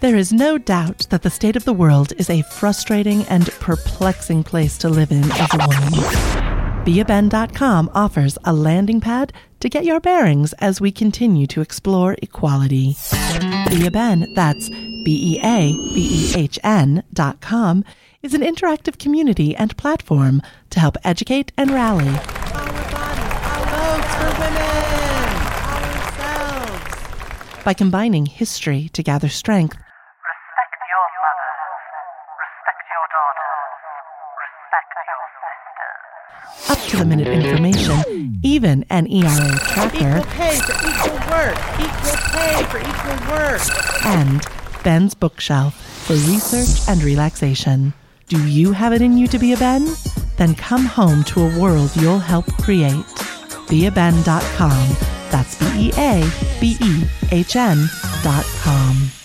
There is no doubt that the state of the world is a frustrating and perplexing place to live in as a woman. BeABen.com offers a landing pad to get your bearings as we continue to explore equality. BeABen, that's BeABehn.com, is an interactive community and platform to help educate and rally. Our bodies, our votes for women, ourselves. By combining history to gather strength, Respect your mothers, respect your daughters, respect your sisters. up-to-the-minute information, even an ERA tracker, Equal pay for equal work. Equal pay for equal work. and Ben's bookshelf for research and relaxation. Do you have it in you to be a Ben? Then come home to a world you'll help create. BeABen.com. That's BeABehn.com.